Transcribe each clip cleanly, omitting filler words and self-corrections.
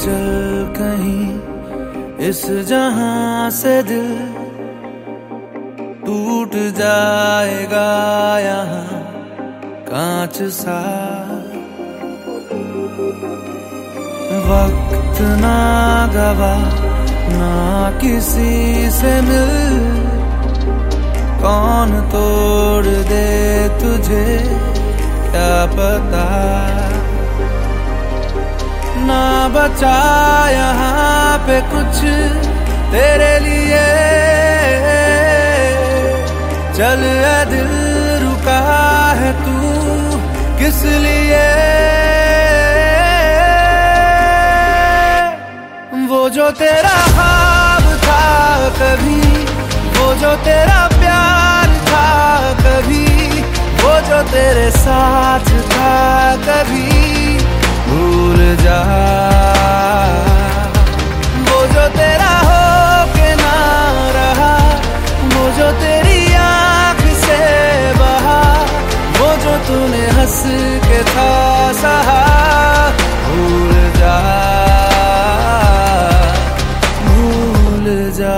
चल कहीं इस जहां से दिल टूट जाएगा यहाँ कांच सा। वक्त ना गवा ना किसी से मिल, कौन तोड़ दे तुझे क्या पता। ना बचा यहाँ पे कुछ तेरे लिए, चल ए दिल रुका है तू किस लिए। वो जो तेरा ख्वाब था कभी, वो जो तेरा प्यार था कभी, वो जो तेरे साथ था कभी, भूल जा। वो जो तेरा हो के ना रहा, वो जो तेरी आँख से बहा, वो जो तूने हंस के था सहा, भूल जा भूल जा।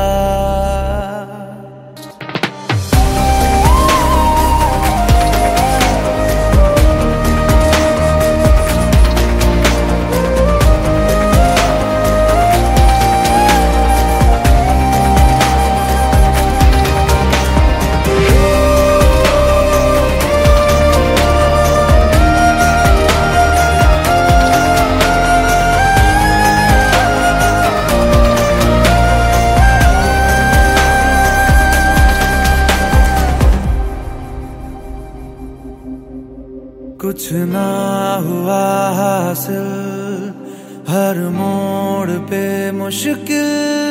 कुछ ना हुआ हासिल, हर मोड़ पे मुश्किल,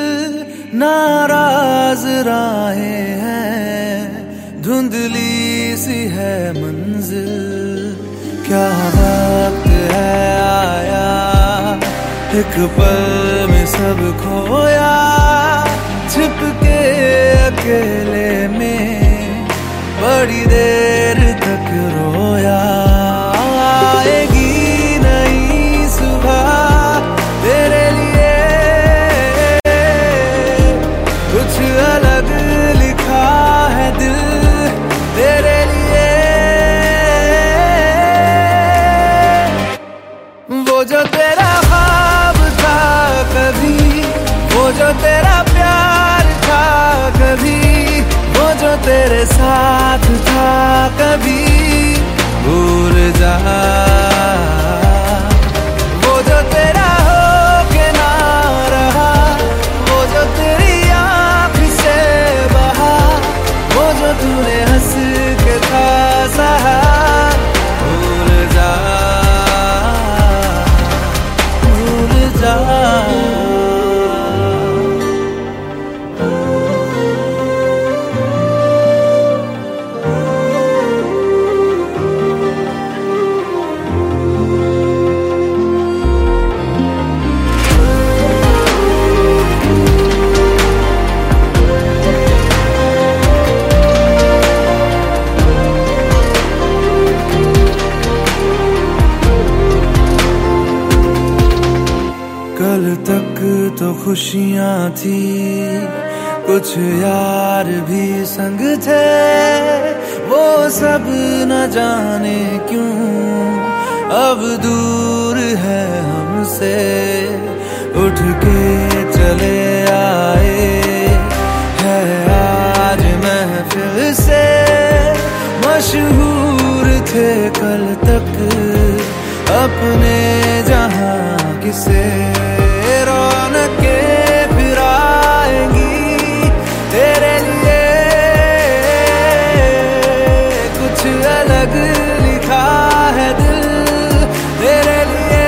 नाराज राहें हैं, धुंधली सी है मंजिल। क्या वक्त है आया, एक पल में सब खोया, छिप के अकेले में बड़ी देर तक रोया। आएगी नई सुबह तेरे लिए, कुछ अलग लिखा है दिल तेरे लिए। वो जो तेरा ख्वाब था कभी, वो जो तेरा प्यार था कभी, वो जो तेरे साथ था कभी, भूल जा। वो जो तेरा हो के ना रहा, वो जो तेरी आँख से बहा, वो जो तूने हंस के था सहा, भूल जा भूल जा। कल तक तो खुशियाँ थी, कुछ यार भी संग थे, वो सब न जाने क्यों अब दूर है हमसे। उठ के चले आए है आज महफिल से, मशहूर थे कल तक अपने जहां किसे। रौनकें फिर आएंगी तेरे लिए, कुछ अलग लिखा है दिल तेरे लिए।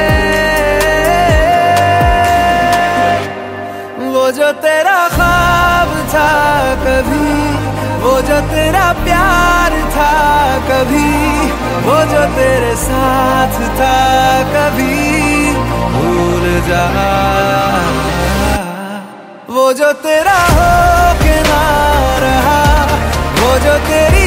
वो जो तेरा ख्वाब था कभी, वो जो तेरा प्यार था कभी, वो जो तेरे साथ था कभी, भूल जा। वो जो तेरा हो के ना रहा, वो जो तेरी